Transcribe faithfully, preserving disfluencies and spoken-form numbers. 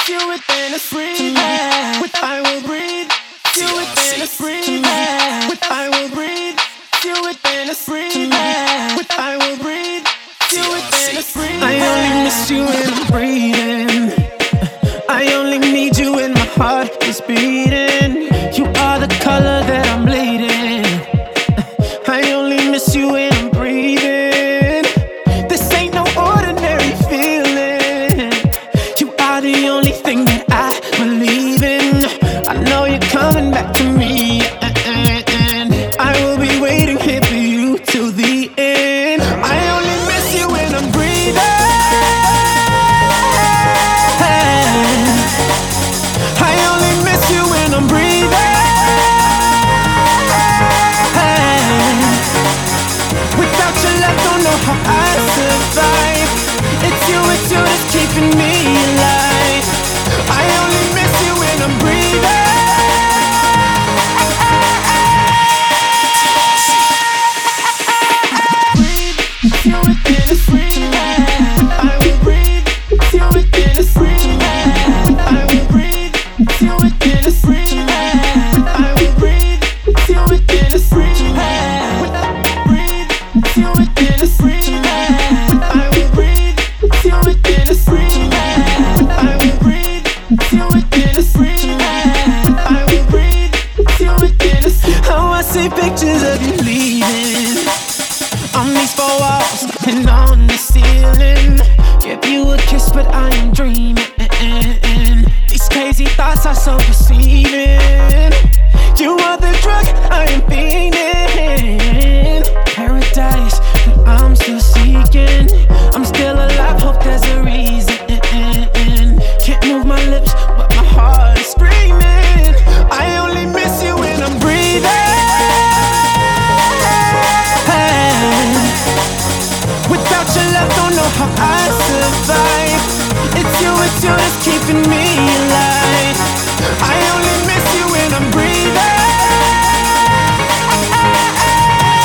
you within us, breathe. With I will breathe. You within us, breathe. With I will breathe. You within us, breathe. With I will breathe. You within us, breathe. I only miss you when I'm breathing. I only need you when my heart is beating. You are the color that I'm bleeding. I only miss you when I'm breathing. This ain't no ordinary feeling. You are the only thing that I believe in. I know you're coming back to me, and I will be waiting here for you till the end. I only miss you when I'm breathing. I only miss you when I'm breathing. Without your love, don't know how I survive. It's you, it's you that's keeping me alive. I only miss you when I'm breathing. Breathe, you within us, breathe. I will breathe, you within us, breathe. I will breathe, you within us, breathe. I will breathe, you within us, breathe. Breathe, you within us, breathe. I will breathe, you within us, breathe. I will breathe, you within us, breathe. I will breathe, you within us. Oh, I see pictures of you leaving on these four walls and on the ceiling. Give you a kiss, but I am dreaming. These crazy thoughts are so deceiving. You are the drug I am fiending. Paradise that I'm still seeking. I'm still alive, hope there's a reason. Can't move my lips, but my heart is screaming. I only miss you when I'm breathing. Without your love, don't know how I survive. It's you, it's you that's keeping me alive.